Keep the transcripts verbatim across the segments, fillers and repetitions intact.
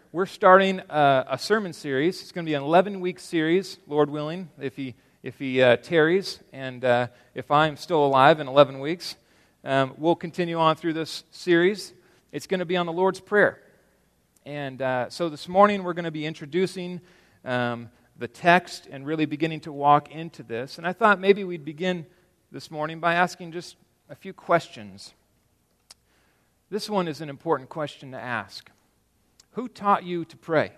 we're starting a, a sermon series. It's going to be an eleven-week series, Lord willing, if He if He uh, tarries, and uh, if I'm still alive in eleven weeks. Um, we'll continue on through this series. It's going to be on the Lord's Prayer. And uh, so this morning we're going to be introducing um, the text and really beginning to walk into this. And I thought maybe we'd begin this morning by asking just a few questions. This one is an important question to ask. Who taught you to pray?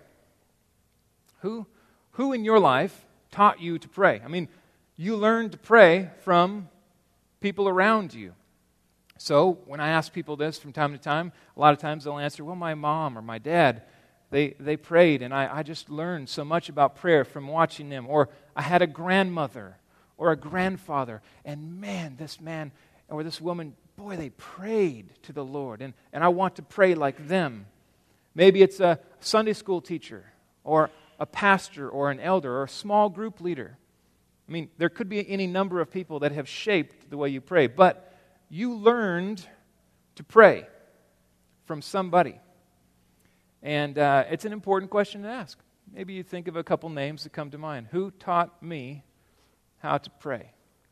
Who, who in your life taught you to pray? I mean, you learned to pray from people around you. So when I ask people this from time to time, a lot of times they'll answer, well, my mom or my dad, they, they prayed, and I, I just learned so much about prayer from watching them. Or I had a grandmother or a grandfather, and man, this man or this woman, boy, they prayed to the Lord, and, and I want to pray like them. Maybe it's a Sunday school teacher or a pastor or an elder or a small group leader. I mean, there could be any number of people that have shaped the way you pray, but you learned to pray from somebody. And uh, it's an important question to ask. Maybe you think of a couple names that come to mind. Who taught me how to pray?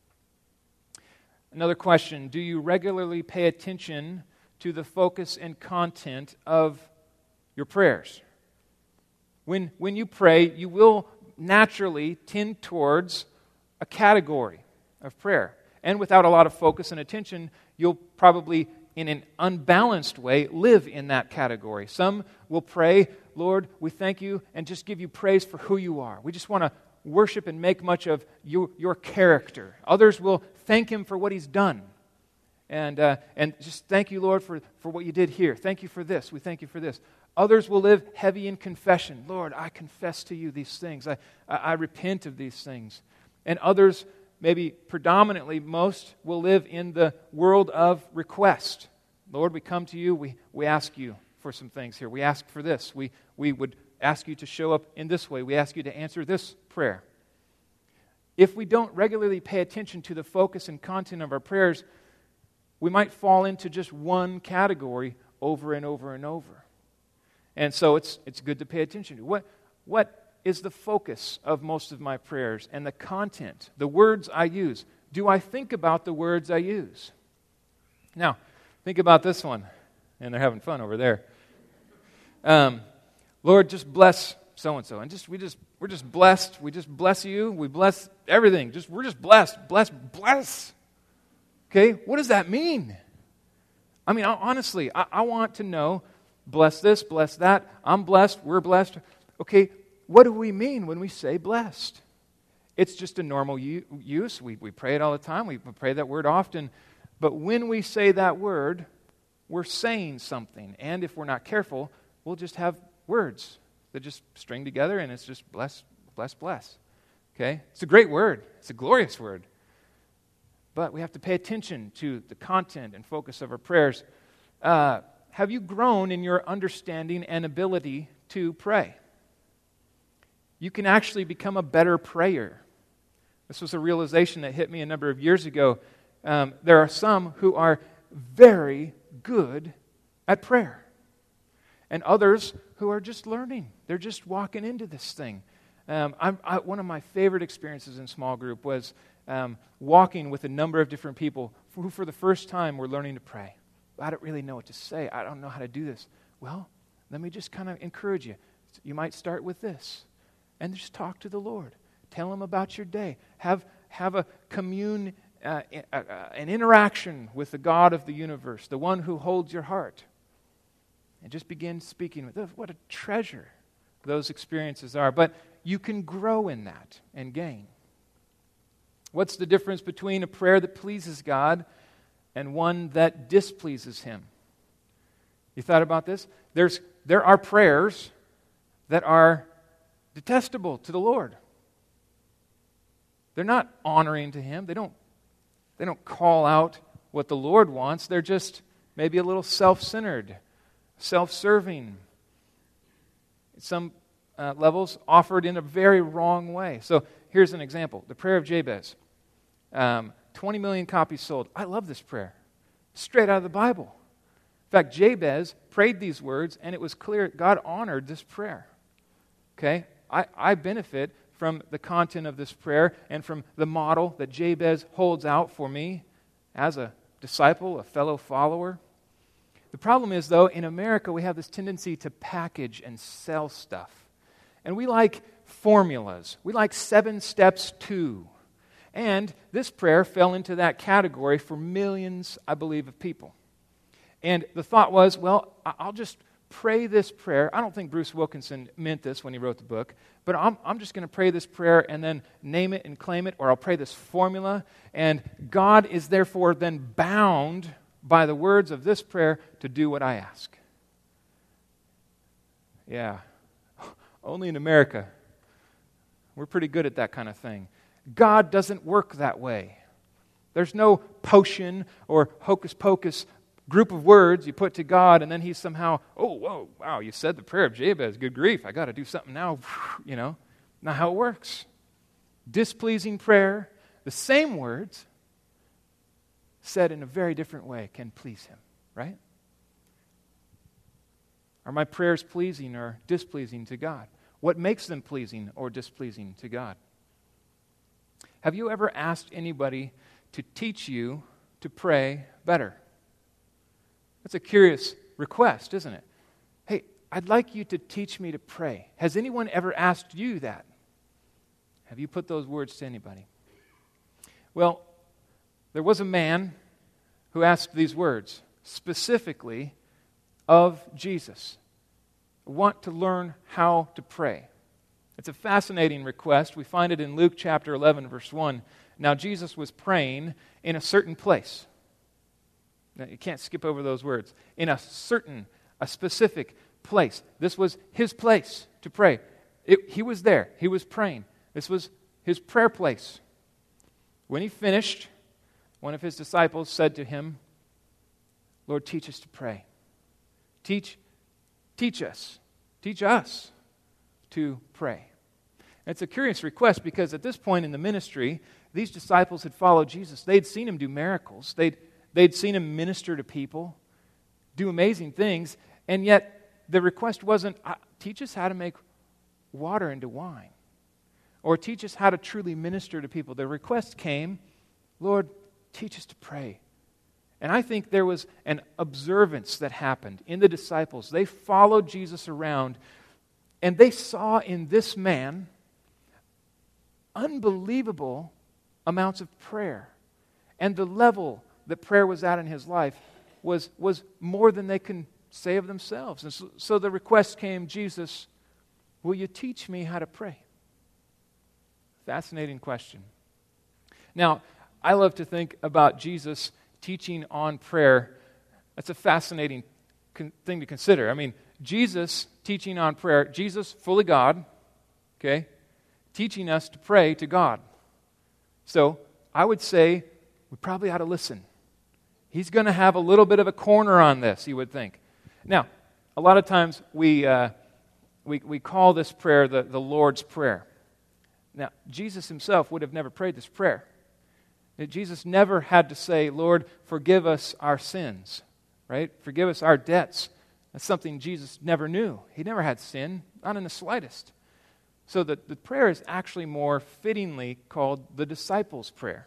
Another question, do you regularly pay attention to the focus and content of your prayers? When, when you pray, you will naturally tend towards a category of prayer. And without a lot of focus and attention, you'll probably, in an unbalanced way, live in that category. Some will pray, Lord, we thank you, and just give you praise for who you are. We just want to worship and make much of you, your character. Others will thank Him for what He's done. And uh, and just thank you, Lord, for, for what you did here. Thank you for this. We thank you for this. Others will live heavy in confession. Lord, I confess to you these things. I, I, I repent of these things. And others, maybe predominantly, most will live in the world of request. Lord, we come to you. We, we ask you for some things here. We ask for this. We, we would ask you to show up in this way. We ask you to answer this prayer. If we don't regularly pay attention to the focus and content of our prayers, we might fall into just one category over and over and over. And so it's it's good to pay attention to. What, what is the focus of most of my prayers and the content, the words I use? Do I think about the words I use? Now, think about this one. And they're having fun over there. Um, Lord, just bless so-and-so. And just we just we're just blessed. We just bless you. We bless everything. Just we're just blessed. Bless, bless. Okay, what does that mean? I mean, honestly, I, I want to know, bless this, bless that, I'm blessed, we're blessed. Okay, what do we mean when we say blessed? It's just a normal u- use. We, we pray it all the time. We pray that word often. But when we say that word, we're saying something. And if we're not careful, we'll just have words that just string together, and it's just bless, bless, bless. Okay? It's a great word. It's a glorious word. But we have to pay attention to the content and focus of our prayers. Uh, have you grown in your understanding and ability to pray? You can actually become a better prayer. This was a realization that hit me a number of years ago. Um, there are some who are very good at prayer, and others who are just learning. They're just walking into this thing. Um, I'm, I, one of my favorite experiences in small group was Um, walking with a number of different people who for the first time were learning to pray. I don't really know what to say. I don't know how to do this. Well, let me just kind of encourage you. You might start with this and just talk to the Lord. Tell Him about your day. Have, have a commune, uh, uh, uh, an interaction with the God of the universe, the one who holds your heart. And just begin speaking with, what a treasure those experiences are. But you can grow in that and gain. What's the difference between a prayer that pleases God and one that displeases Him? You thought about this? There's, there are prayers that are detestable to the Lord. They're not honoring to Him. They don't, they don't call out what the Lord wants. They're just maybe a little self-centered, self-serving. Some uh, levels offered in a very wrong way. So here's an example. The prayer of Jabez. Um, twenty million copies sold. I love this prayer. Straight out of the Bible. fact, Jabez prayed these words, and it was clear God honored this prayer. Okay? I, I benefit from the content of this prayer and from the model that Jabez holds out for me as a disciple, a fellow follower. The problem is, though, in America, we have this tendency to package and sell stuff. And we like formulas. We like seven steps to. And this prayer fell into that category for millions, I believe, of people. And the thought was, well, I'll just pray this prayer. I don't think Bruce Wilkinson meant this when he wrote the book, but I'm, I'm just going to pray this prayer and then name it and claim it, or I'll pray this formula, and God is therefore then bound by the words of this prayer to do what I ask. Yeah, only in America. We're pretty good at that kind of thing. God doesn't work that way. There's no potion or hocus pocus group of words you put to God, and then He somehow, oh, whoa, wow, you said the prayer of Jabez, good grief, I got to do something now, you know. Not how it works. Displeasing prayer, the same words, said in a very different way, can please Him, right? Are my prayers pleasing or displeasing to God? What makes them pleasing or displeasing to God? Have you ever asked anybody to teach you to pray better? That's a curious request, isn't it? Hey, I'd like you to teach me to pray. Has anyone ever asked you that? Have you put those words to anybody? Well, there was a man who asked these words, specifically of Jesus. I want to learn how to pray. It's a fascinating request. We find it in Luke chapter eleven, verse one. Now, Jesus was praying in a certain place. Now, you can't skip over those words. In a certain, a specific place. This was His place to pray. It, he was there. He was praying. This was His prayer place. When He finished, one of His disciples said to Him, Lord, teach us to pray. Teach, teach us. Teach us to pray. And it's a curious request because at this point in the ministry, these disciples had followed Jesus. They'd seen Him do miracles. They'd, they'd seen Him minister to people, do amazing things, and yet the request wasn't, teach us how to make water into wine, or teach us how to truly minister to people. The request came, Lord, teach us to pray. And I think there was an observance that happened in the disciples. They followed Jesus around, and they saw in this man unbelievable amounts of prayer. And the level that prayer was at in his life was, was more than they can say of themselves. And so, so the request came, Jesus, will you teach me how to pray? Fascinating question. Now, I love to think about Jesus teaching on prayer. That's a fascinating con- thing to consider. I mean, Jesus teaching on prayer, Jesus, fully God, okay, teaching us to pray to God. So I would say we probably ought to listen. He's going to have a little bit of a corner on this, you would think. Now, a lot of times we uh, we, we call this prayer the, the Lord's Prayer. Now, Jesus Himself would have never prayed this prayer. Jesus never had to say, Lord, forgive us our sins, right? Forgive us our debts. That's something Jesus never knew. He never had sin, not in the slightest. So the, the prayer is actually more fittingly called the disciples' prayer.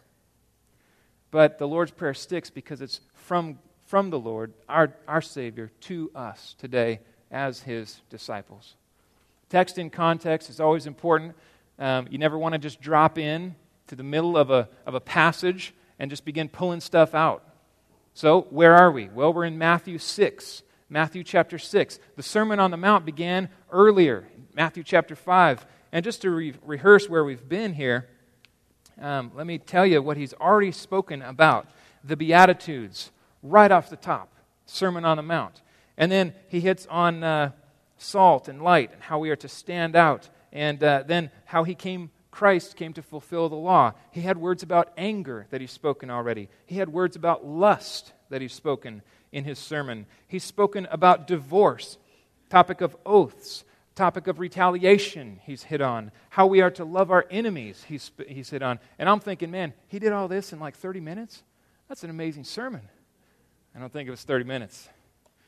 But the Lord's Prayer sticks because it's from, from the Lord, our, our Savior, to us today as His disciples. Text in context is always important. Um, you never want to just drop in to the middle of a, of a passage and just begin pulling stuff out. So, where are we? Well, we're in Matthew six. Matthew chapter six. The Sermon on the Mount began earlier, Matthew chapter five. And just to re- rehearse where we've been here, um, let me tell you what He's already spoken about. The Beatitudes, right off the top. Sermon on the Mount. And then He hits on uh, salt and light and how we are to stand out. And uh, then how He came Christ came to fulfill the law. He had words about anger that He's spoken already. He had words about lust that He's spoken in His sermon. He's spoken about divorce, topic of oaths, topic of retaliation He's hit on, how we are to love our enemies He's, he's hit on. And I'm thinking, man, He did all this in like thirty minutes? That's an amazing sermon. I don't think it was thirty minutes.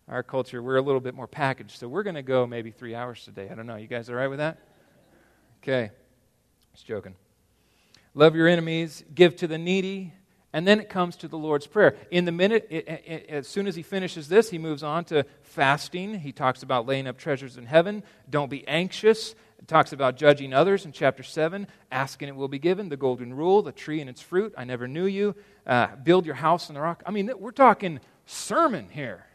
Our culture, we're a little bit more packaged, so we're going to go maybe three hours today. I don't know. You guys all right with that? Okay. Just joking. Love your enemies, give to the needy, and then it comes to the Lord's Prayer. In the minute, it, it, as soon as he finishes this, he moves on to fasting. He talks about laying up treasures in heaven. Don't be anxious. It talks about judging others in chapter seven. Ask and it will be given. The golden rule, the tree and its fruit. I never knew you. Uh, build your house on the rock. I mean, we're talking sermon here.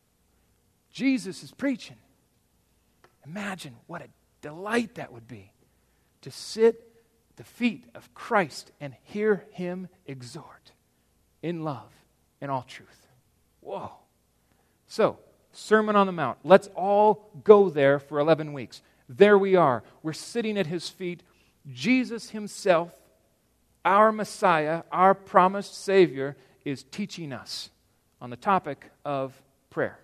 Jesus is preaching. Imagine what a delight that would be to sit at the feet of Christ and hear him exhort in love and all truth. Whoa. So, Sermon on the Mount. Let's all go there for eleven weeks. There we are. We're sitting at his feet. Jesus himself, our Messiah, our promised Savior, is teaching us on the topic of prayer.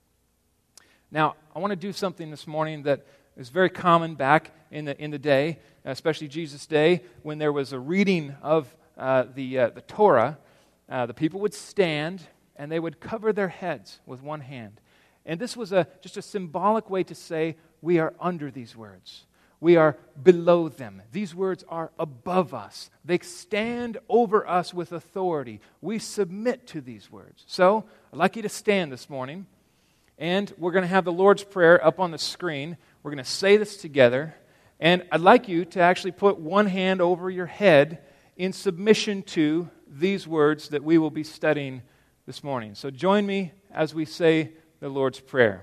Now, I want to do something this morning that is very common back in the in the day, especially Jesus' day, when there was a reading of uh, the uh, the Torah. Uh, the people would stand and they would cover their heads with one hand, and this was a just a symbolic way to say we are under these words. We are below them. These words are above us. They stand over us with authority. We submit to these words. So, I'd like you to stand this morning. And we're going to have the Lord's Prayer up on the screen. We're going to say this together. And I'd like you to actually put one hand over your head in submission to these words that we will be studying this morning. So join me as we say the Lord's Prayer.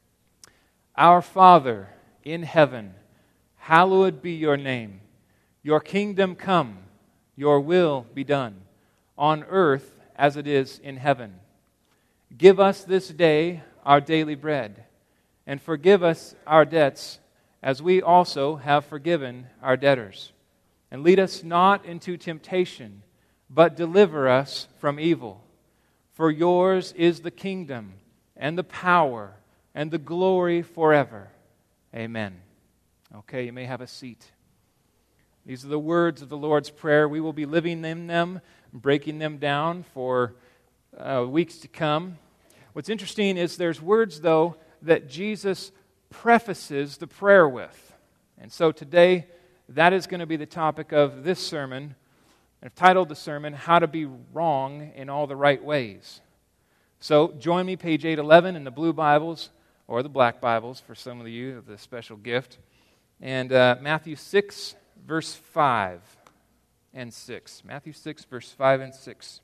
Our Father in heaven, hallowed be your name. Your kingdom come, your will be done, on earth as it is in heaven. Give us this day our daily bread, and forgive us our debts, as we also have forgiven our debtors. And lead us not into temptation, but deliver us from evil. For yours is the kingdom, and the power, and the glory forever. Amen. Okay, you may have a seat. These are the words of the Lord's Prayer. We will be living in them, breaking them down for uh, weeks to come. What's interesting is there's words, though, that Jesus prefaces the prayer with. And so today, that is going to be the topic of this sermon. I've titled the sermon, How to Be Wrong in All the Right Ways. So join me, page eight eleven in the blue Bibles, or the black Bibles for some of you, the special gift. And uh, Matthew six, verse five and six. Matthew six, verse five and six.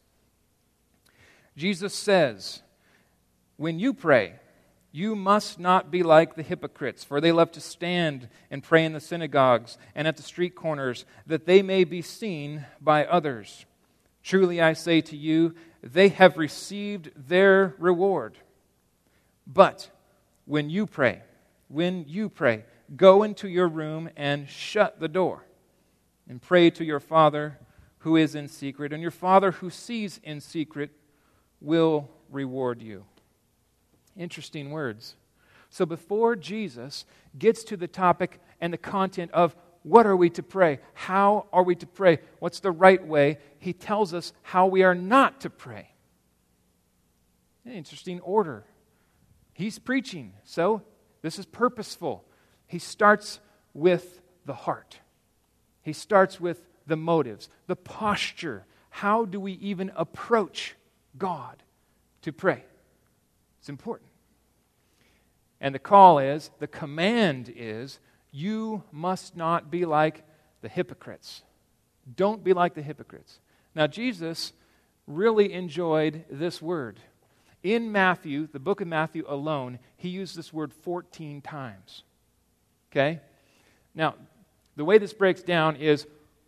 Jesus says, when you pray, you must not be like the hypocrites, for they love to stand and pray in the synagogues and at the street corners, that they may be seen by others. Truly I say to you, they have received their reward. But when you pray, when you pray, go into your room and shut the door, and pray to your Father who is in secret, and your Father who sees in secret will reward you. Interesting words. So before Jesus gets to the topic and the content of what are we to pray, how are we to pray, what's the right way, he tells us how we are not to pray. An interesting order. He's preaching, so this is purposeful. He starts with the heart. He starts with the motives, the posture. How do we even approach God to pray? It's important. And the call is, the command is, you must not be like the hypocrites. Don't be like the hypocrites. Now, Jesus really enjoyed this word. In Matthew, the book of Matthew alone, he used this word fourteen times. Okay? Now, the way this breaks down is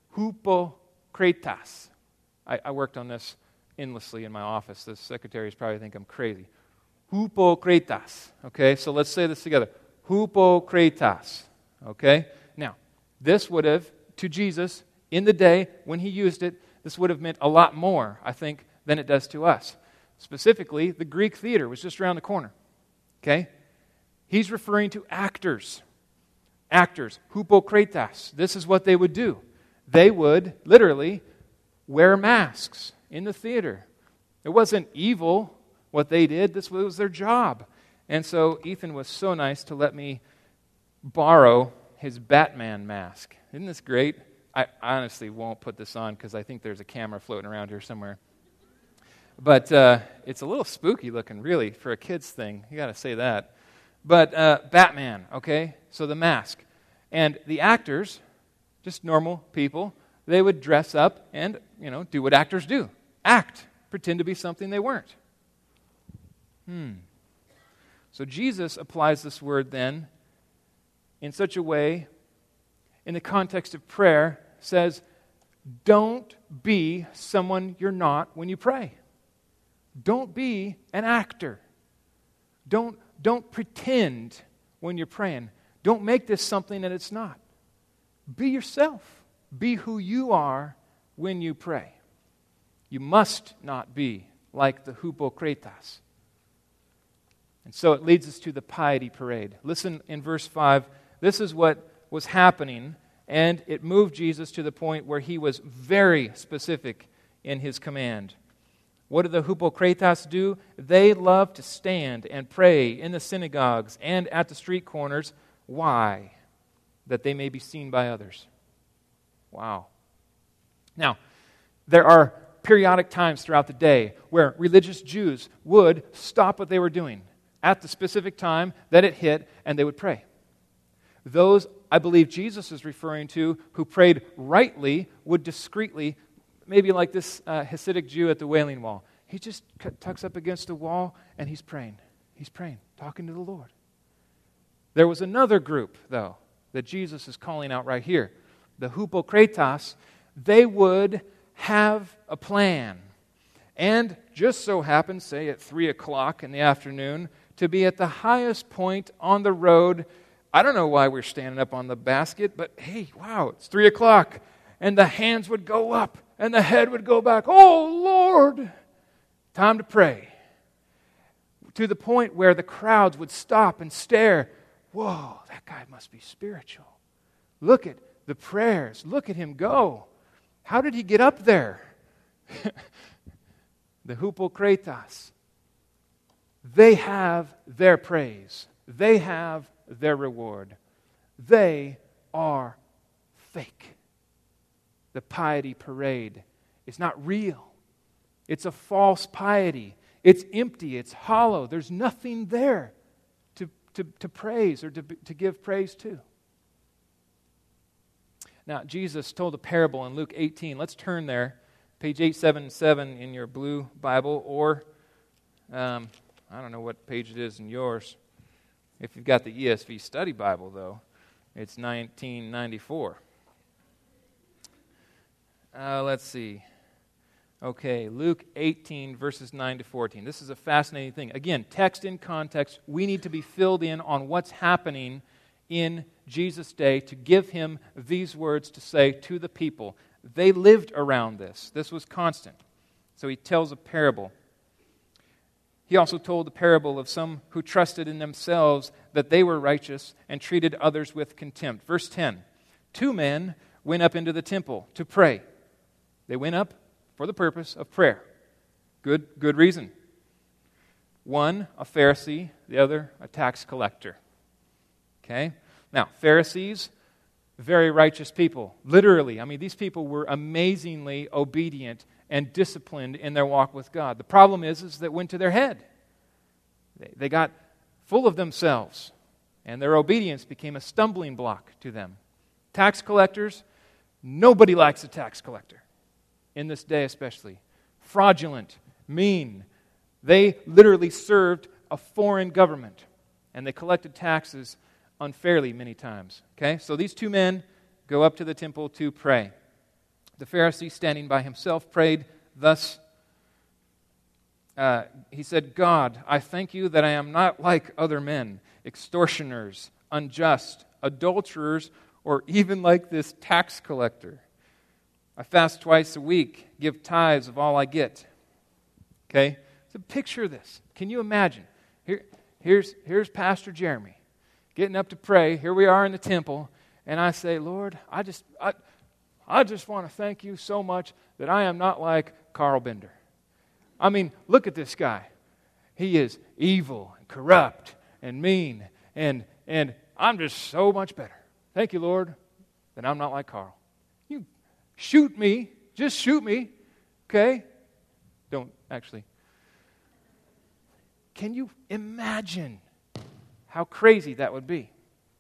hypokritas. I, I worked on this endlessly in my office. The secretaries probably think I'm crazy. Hypokritas. Okay, so let's say this together. Hypokritas. Okay? Now, this would have, to Jesus, in the day when he used it, this would have meant a lot more, I think, than it does to us. Specifically, the Greek theater was just around the corner. Okay? He's referring to actors. Actors. Hypokritas. This is what they would do. They would, literally, wear masks in the theater. It wasn't evil what they did. This was their job. And so Ethan was so nice to let me borrow his Batman mask. Isn't this great? I honestly won't put this on because I think there's a camera floating around here somewhere. But uh, it's a little spooky looking, really, for a kid's thing. You got to say that. But uh, Batman, okay? So the mask. And the actors, just normal people, they would dress up and, you know, do what actors do. Act. Pretend to be something they weren't. Hmm. So Jesus applies this word then in such a way, in the context of prayer, says, don't be someone you're not when you pray. Don't be an actor. Don't, don't pretend when you're praying. Don't make this something that it's not. Be yourself. Be who you are when you pray. You must not be like the hypocritas. And so it leads us to the piety parade. Listen in verse five. This is what was happening, and it moved Jesus to the point where he was very specific in his command. What do the hypocritas do? They love to stand and pray in the synagogues and at the street corners. Why? That they may be seen by others. Wow. Now, there are periodic times throughout the day where religious Jews would stop what they were doing at the specific time that it hit, and they would pray. Those, I believe Jesus is referring to, who prayed rightly, would discreetly, maybe like this uh, Hasidic Jew at the Wailing Wall. He just tucks up against the wall, and he's praying. He's praying, talking to the Lord. There was another group, though, that Jesus is calling out right here. The hypocritas, they would have a plan. And just so happens, say at three o'clock in the afternoon, to be at the highest point on the road. I don't know why we're standing up on the basket, but hey, wow, it's three o'clock. And the hands would go up, and the head would go back. Oh, Lord! Time to pray. To the point where the crowds would stop and stare. Whoa, that guy must be spiritual. Look at the prayers. Look at him go. How did he get up there? The hypocritas. They have their praise. They have their reward. They are fake. The piety parade is not real. It's a false piety. It's empty. It's hollow. There's nothing there to, to, to praise or to, to give praise to. Now, Jesus told a parable in Luke eighteen. Let's turn there. Page eight seventy-seven in your blue Bible, or um, I don't know what page it is in yours. If you've got the E S V Study Bible, though, it's nineteen ninety-four. Uh, let's see. Okay, Luke eighteen, verses nine to fourteen. This is a fascinating thing. Again, text in context. We need to be filled in on what's happening in Jesus' day to give him these words to say to the people. They lived around this. This was constant. So he tells a parable. He also told the parable of some who trusted in themselves that they were righteous and treated others with contempt. Verse ten, two men went up into the temple to pray. They went up for the purpose of prayer. Good, good reason. One, a Pharisee, the other, a tax collector. Okay? Now, Pharisees, very righteous people. Literally, I mean, these people were amazingly obedient and disciplined in their walk with God. The problem is, is that went to their head. They, they got full of themselves, and their obedience became a stumbling block to them. Tax collectors, nobody likes a tax collector, in this day especially. Fraudulent, mean. They literally served a foreign government, and they collected taxes unfairly many times. Okay, so these two men go up to the temple to pray. The Pharisee, standing by himself, prayed thus. Uh, he said, God, I thank you that I am not like other men, extortioners, unjust, adulterers, or even like this tax collector. I fast twice a week, give tithes of all I get. Okay, so picture this. Can you imagine? Here, here's, here's Pastor Jeremy getting up to pray. Here we are in the temple, and I say, Lord, I just, I, I just want to thank you so much that I am not like Carl Bender. I mean, look at this guy. He is evil and corrupt and mean, and and I'm just so much better. Thank you, Lord, that I'm not like Carl. You shoot me, just shoot me, okay? Don't actually. Can you imagine how crazy that would be?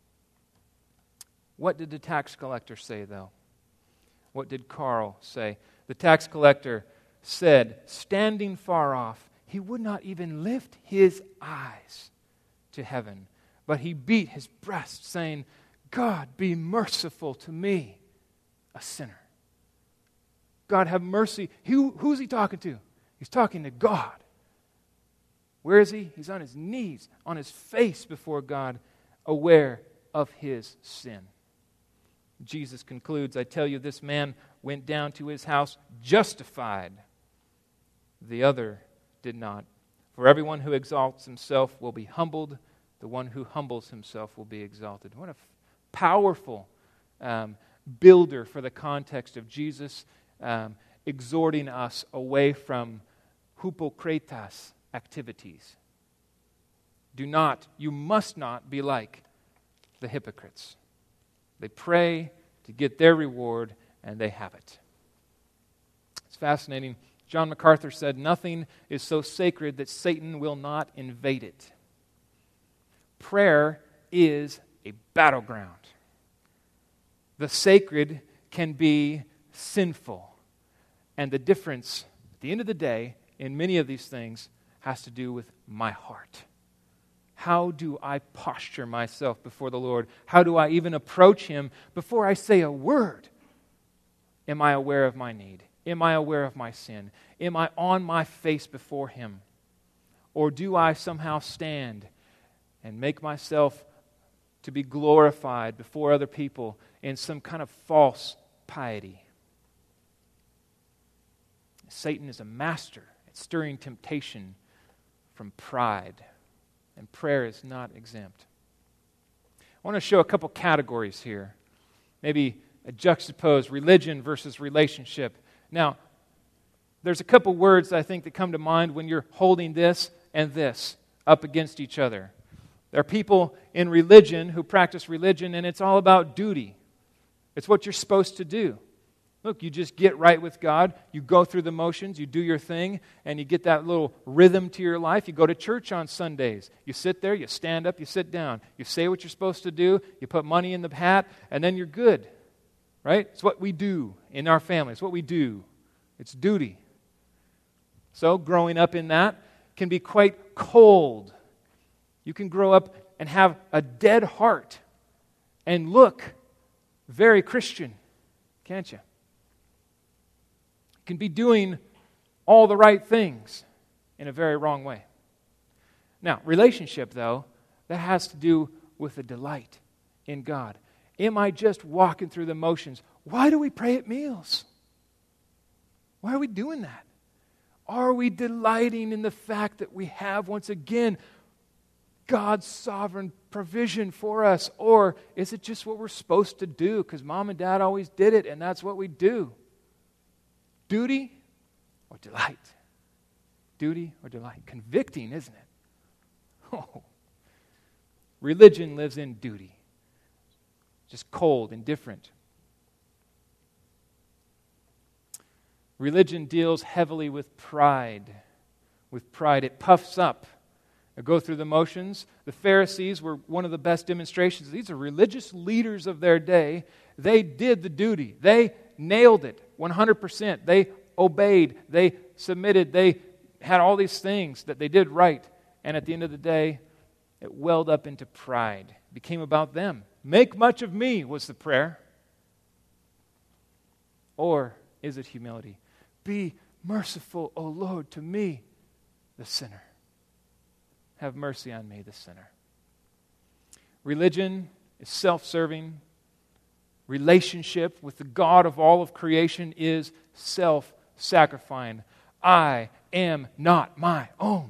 What did the tax collector say, though? What did Carl say? The tax collector said, standing far off, he would not even lift his eyes to heaven, but he beat his breast, saying, God, be merciful to me, a sinner. God, have mercy. Who, who's he talking to? He's talking to God. Where is he? He's on his knees, on his face before God, aware of his sin. Jesus concludes, I tell you, this man went down to his house justified. The other did not. For everyone who exalts himself will be humbled. The one who humbles himself will be exalted. What a f- powerful um, builder for the context of Jesus um, exhorting us away from hypokritas activities. Do not, you must not be like the hypocrites. They pray to get their reward, and they have it. It's fascinating. John MacArthur said, nothing is so sacred that Satan will not invade it. Prayer is a battleground. The sacred can be sinful. And the difference, at the end of the day, in many of these things, has to do with my heart. How do I posture myself before the Lord? How do I even approach Him before I say a word? Am I aware of my need? Am I aware of my sin? Am I on my face before Him? Or do I somehow stand and make myself to be glorified before other people in some kind of false piety? Satan is a master at stirring temptation from pride, and prayer is not exempt. I want to show a couple categories here. Maybe a juxtapose religion versus relationship. Now, there's a couple words I think that come to mind when you're holding this and this up against each other. There are people in religion who practice religion, and it's all about duty. It's what you're supposed to do. Look, you just get right with God, you go through the motions, you do your thing, and you get that little rhythm to your life. You go to church on Sundays. You sit there, you stand up, you sit down. You say what you're supposed to do, you put money in the hat, and then you're good. Right? It's what we do in our family. It's what we do. It's duty. So, growing up in that can be quite cold. You can grow up and have a dead heart and look very Christian, can't you? You can be doing all the right things in a very wrong way. Now, relationship, though, that has to do with a delight in God. Am I just walking through the motions? Why do we pray at meals? Why are we doing that? Are we delighting in the fact that we have, once again, God's sovereign provision for us? Or is it just what we're supposed to do because mom and dad always did it and that's what we do? Duty or delight? Duty or delight? Convicting, isn't it? Oh. Religion lives in duty. Just cold, indifferent. Religion deals heavily with pride. With pride, it puffs up. I go through the motions. The Pharisees were one of the best demonstrations. These are religious leaders of their day. They did the duty. They nailed it one hundred percent. They obeyed. They submitted. They had all these things that they did right. And at the end of the day, it welled up into pride. It became about them. Make much of me was the prayer. Or is it humility? Be merciful, O Lord, to me, the sinner. Have mercy on me, the sinner. Religion is self-serving. Relationship with the God of all of creation is self-sacrificing. I am not my own.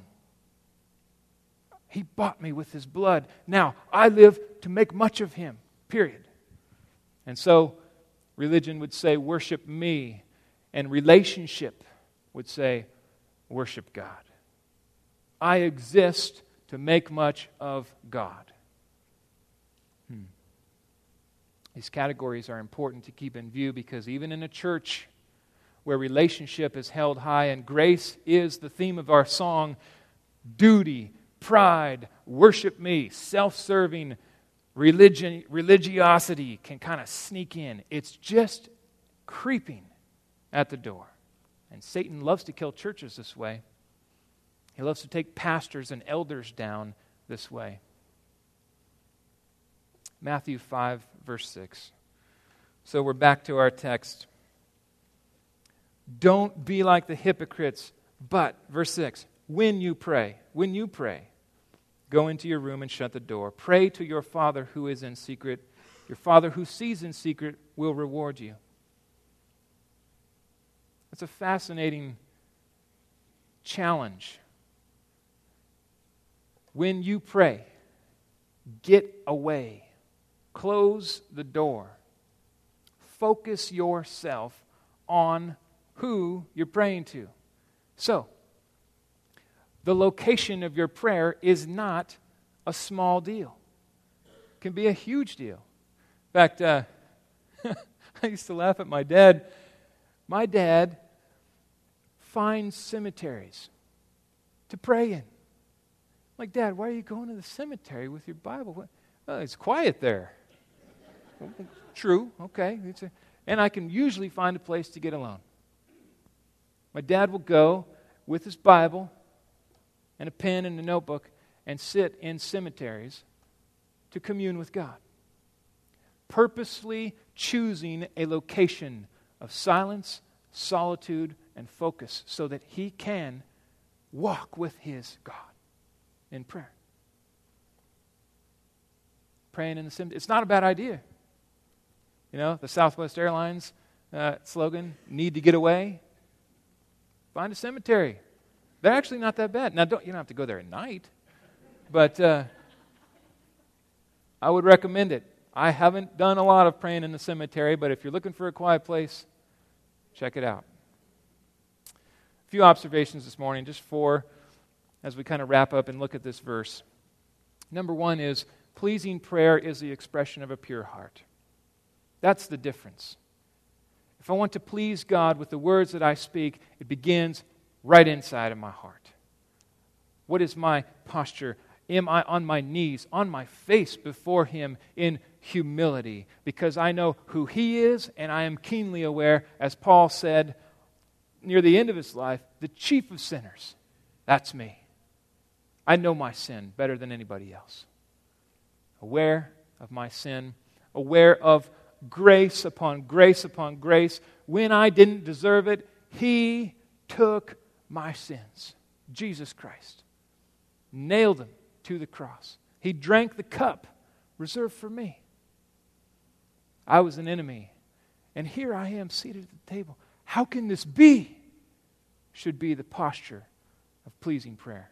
He bought me with His blood. Now, I live to make much of Him, period. And so, religion would say, worship me. And relationship would say, worship God. I exist to make much of God. Hmm. These categories are important to keep in view because even in a church where relationship is held high and grace is the theme of our song, duty, pride, worship me, self-serving, religion, religiosity can kind of sneak in. It's just creeping at the door. And Satan loves to kill churches this way. He loves to take pastors and elders down this way. Matthew five, verse six. So we're back to our text. Don't be like the hypocrites, but, verse six, when you pray, when you pray, go into your room and shut the door. Pray to your Father who is in secret. Your Father who sees in secret will reward you. It's a fascinating challenge. When you pray, get away. Close the door. Focus yourself on who you're praying to. So, the location of your prayer is not a small deal. It can be a huge deal. In fact, uh, I used to laugh at my dad. My dad finds cemeteries to pray in. I'm like, Dad, why are you going to the cemetery with your Bible? What? Well, it's quiet there. True, okay. It's a, and I can usually find a place to get alone. My dad will go with his Bible and a pen and a notebook and sit in cemeteries to commune with God. Purposely choosing a location of silence, solitude, and focus so that he can walk with his God in prayer. Praying in the cemetery. It's not a bad idea. You know, the Southwest Airlines uh, slogan, need to get away. Find a cemetery. They're actually not that bad. Now, don't, you don't have to go there at night, but uh, I would recommend it. I haven't done a lot of praying in the cemetery, but if you're looking for a quiet place, check it out. A few observations this morning, just four, as we kind of wrap up and look at this verse. Number one is, pleasing prayer is the expression of a pure heart. That's the difference. If I want to please God with the words that I speak, it begins right inside of my heart. What is my posture? Am I on my knees, on my face before Him in humility? Because I know who He is, and I am keenly aware, as Paul said near the end of his life, the chief of sinners. That's me. I know my sin better than anybody else. Aware of my sin, aware of grace upon grace upon grace. When I didn't deserve it, He took my sins. Jesus Christ nailed them to the cross. He drank the cup reserved for me. I was an enemy, and here I am seated at the table. How can this be? Should be the posture of pleasing prayer.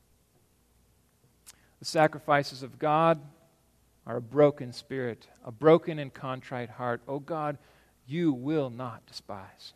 The sacrifices of God are a broken spirit, a broken and contrite heart. Oh God, you will not despise.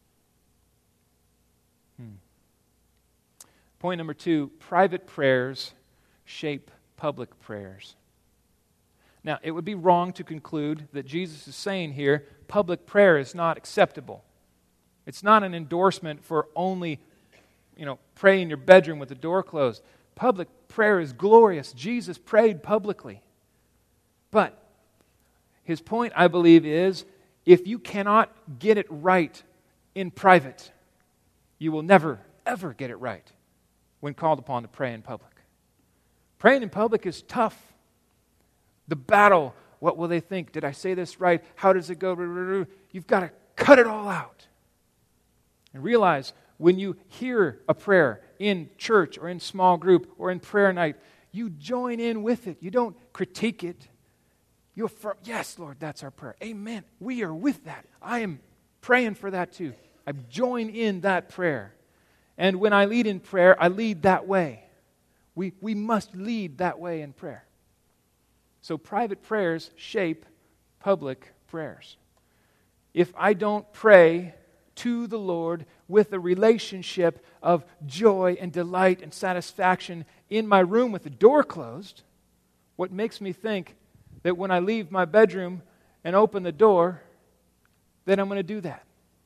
Hmm. Point number two, private prayers shape public prayers. Now, it would be wrong to conclude that Jesus is saying here, public prayer is not acceptable. It's not an endorsement for only, you know, pray in your bedroom with the door closed. Public prayer is glorious. Jesus prayed publicly. But his point, I believe, is if you cannot get it right in private, you will never, ever get it right when called upon to pray in public. Praying in public is tough. The battle, what will they think? Did I say this right? How does it go? You've got to cut it all out. And realize when you hear a prayer in church or in small group or in prayer night, you join in with it. You don't critique it. You affirm, yes, Lord, that's our prayer. Amen. We are with that. I am praying for that too. I join in that prayer. And when I lead in prayer, I lead that way. We, we must lead that way in prayer. So private prayers shape public prayers. If I don't pray to the Lord with a relationship of joy and delight and satisfaction in my room with the door closed, what makes me think that when I leave my bedroom and open the door, that I'm going to do that?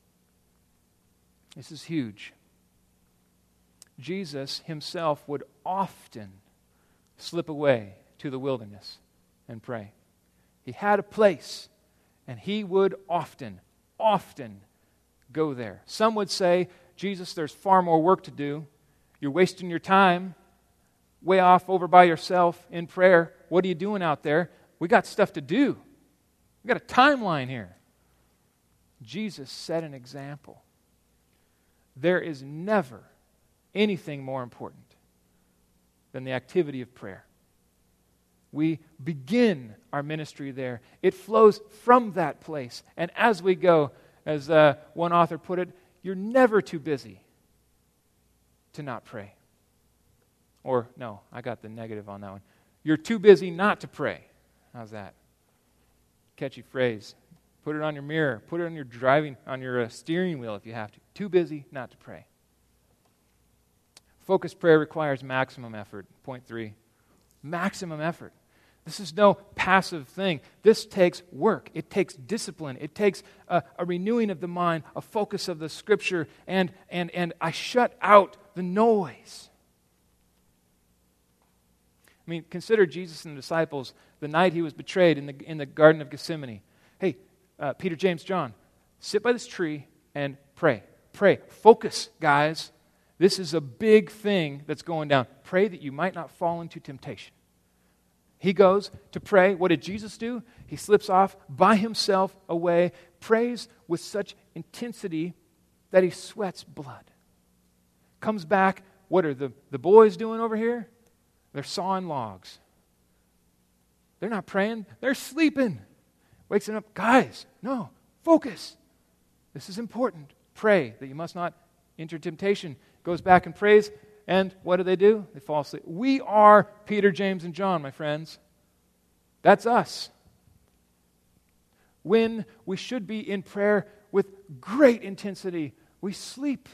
This is huge. Jesus himself would often slip away to the wilderness and pray. He had a place, and he would often, often go there. Some would say, Jesus, there's far more work to do. You're wasting your time way off over by yourself in prayer. What are you doing out there? We got stuff to do. We got a timeline here. Jesus set an example. There is never anything more important than the activity of prayer. We begin our ministry there. It flows from that place. And as we go, as uh, one author put it, you're never too busy to not pray. Or, no, I got the negative on that one. You're too busy not to pray. How's that? Catchy phrase. Put it on your mirror. Put it on your driving, on your uh, steering wheel if you have to. Too busy not to pray. Focused prayer requires maximum effort. Point three. Maximum effort. This is no passive thing. This takes work. It takes discipline. It takes a, a renewing of the mind, a focus of the Scripture, and, and, and I shut out the noise. I mean, consider Jesus and the disciples the night he was betrayed in the, in the Garden of Gethsemane. Hey, uh, Peter, James, John, sit by this tree and pray. Pray. Focus, guys. This is a big thing that's going down. Pray that you might not fall into temptation. He goes to pray. What did Jesus do? He slips off by himself away, prays with such intensity that he sweats blood. Comes back. What are the, the boys doing over here? They're sawing logs. They're not praying. They're sleeping. Wakes them up. Guys, no, focus. This is important. Pray that you must not enter temptation. Goes back and prays. And what do they do? They fall asleep. We are Peter, James, and John, my friends. That's us. When we should be in prayer with great intensity, we sleep.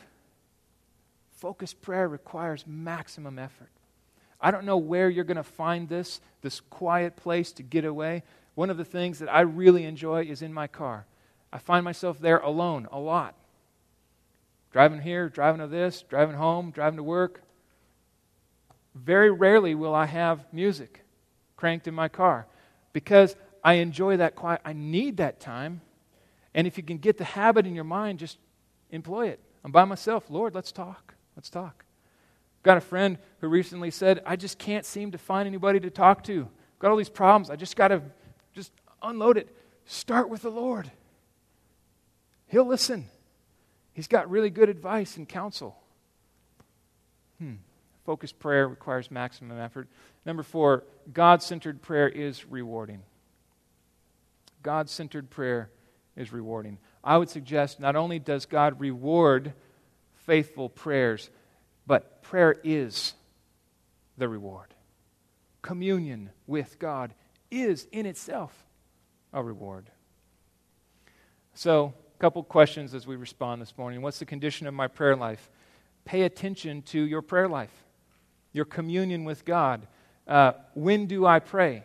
Focused prayer requires maximum effort. I don't know where you're going to find this, this quiet place to get away. One of the things that I really enjoy is in my car. I find myself there alone a lot. Driving here, driving to this, driving home, driving to work. Very rarely will I have music cranked in my car because I enjoy that quiet. I need that time. And if you can get the habit in your mind, just employ it. I'm by myself. Lord, let's talk. Let's talk. Got a friend who recently said, I just can't seem to find anybody to talk to. Got all these problems. I just got to just unload it. Start with the Lord. He'll listen. He's got really good advice and counsel. Hmm. Focused prayer requires maximum effort. Number four, God-centered prayer is rewarding. God-centered prayer is rewarding. I would suggest not only does God reward faithful prayers, but prayer is the reward. Communion with God is in itself a reward. So, a couple questions as we respond this morning. What's the condition of my prayer life? Pay attention to your prayer life, your communion with God. Uh, when do I pray?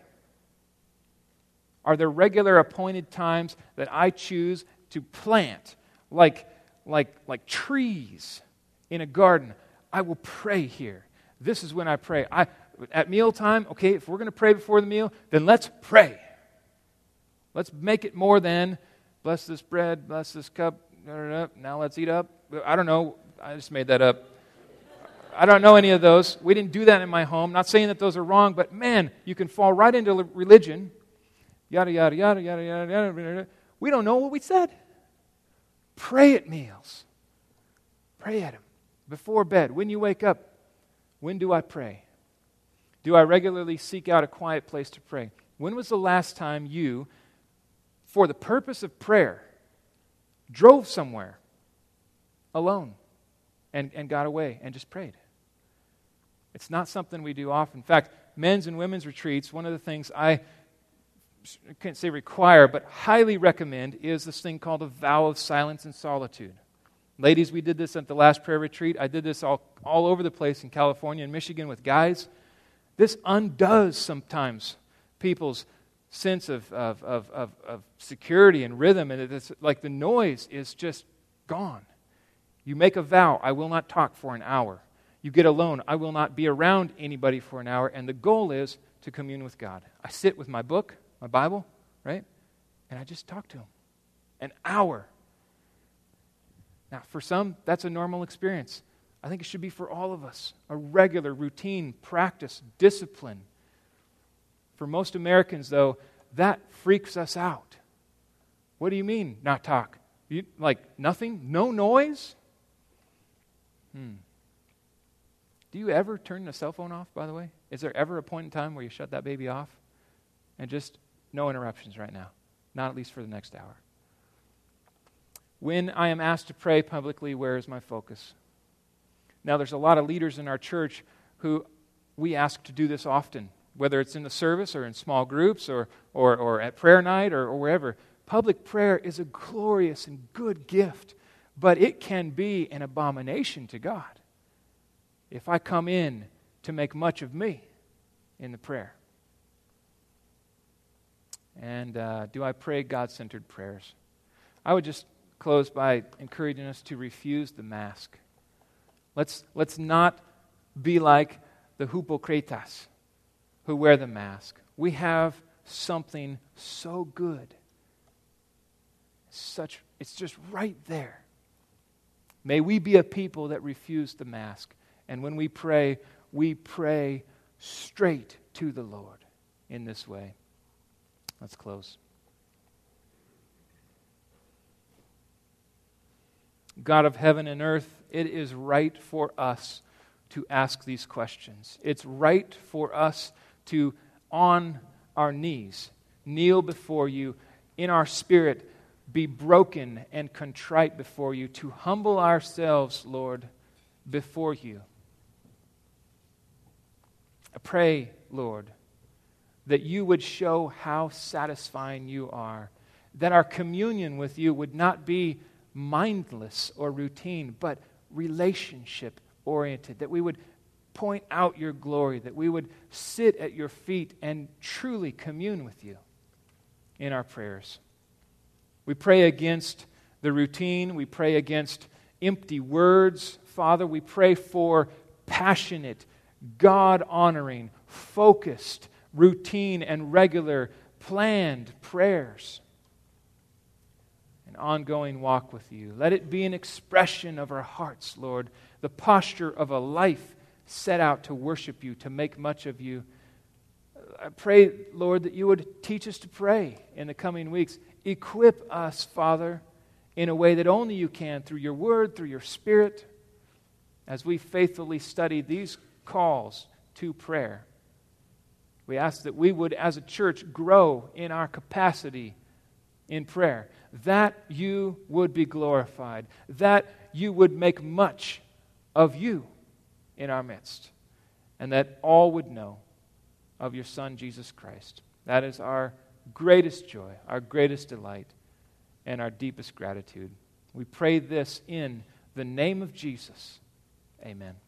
Are there regular appointed times that I choose to plant, like, like, like trees in a garden? I will pray here. This is when I pray. I, at mealtime, okay, if we're going to pray before the meal, then let's pray. Let's make it more than, bless this bread, bless this cup, now let's eat up. I don't know. I just made that up. I don't know any of those. We didn't do that in my home. Not saying that those are wrong, but man, you can fall right into religion. Yada, yada, yada, yada, yada, yada. We don't know what we said. Pray at meals. Pray at them. Before bed, when you wake up, when do I pray? Do I regularly seek out a quiet place to pray? When was the last time you, for the purpose of prayer, drove somewhere alone and, and got away and just prayed? It's not something we do often. In fact, men's and women's retreats, one of the things I, I can't say require, but highly recommend is this thing called a vow of silence and solitude. Ladies, we did this at the last prayer retreat. I did this all, all over the place in California and Michigan with guys. This undoes sometimes people's sense of, of, of, of, of security and rhythm. And it's like the noise is just gone. You make a vow, I will not talk for an hour. You get alone, I will not be around anybody for an hour. And the goal is to commune with God. I sit with my book, my Bible, right? And I just talk to Him. An hour. Now, for some, that's a normal experience. I think it should be for all of us. A regular, routine, practice, discipline. For most Americans, though, that freaks us out. What do you mean, not talk? You, like nothing? No noise? Hmm. Do you ever turn the cell phone off, by the way? Is there ever a point in time where you shut that baby off? And just no interruptions right now. Not at least for the next hour. When I am asked to pray publicly, where is my focus? Now, there's a lot of leaders in our church who we ask to do this often, whether it's in the service or in small groups or, or, or at prayer night or, or wherever. Public prayer is a glorious and good gift, but it can be an abomination to God if I come in to make much of me in the prayer. And uh, do I pray God-centered prayers? I would just close by encouraging us to refuse the mask. Let's, let's not be like the hypocritas who wear the mask. We have something so good. Such, it's just right there. May we be a people that refuse the mask. And when we pray, we pray straight to the Lord in this way. Let's close. God of heaven and earth, it is right for us to ask these questions. It's right for us to, on our knees, kneel before you in our spirit, be broken and contrite before you, to humble ourselves, Lord, before you. I pray, Lord, that you would show how satisfying you are, that our communion with you would not be mindless or routine, but relationship-oriented, that we would point out your glory, that we would sit at your feet and truly commune with you in our prayers. We pray against the routine. We pray against empty words. Father, we pray for passionate, God-honoring, focused, routine and regular, planned prayers. An ongoing walk with you. Let it be an expression of our hearts, Lord, the posture of a life set out to worship you, to make much of you. I pray, Lord, that you would teach us to pray in the coming weeks. Equip us, Father, in a way that only you can, through your word, through your Spirit, as we faithfully study these calls to prayer. We ask that we would, as a church, grow in our capacity in prayer, that you would be glorified, that you would make much of you in our midst, and that all would know of your Son, Jesus Christ. That is our greatest joy, our greatest delight, and our deepest gratitude. We pray this in the name of Jesus. Amen.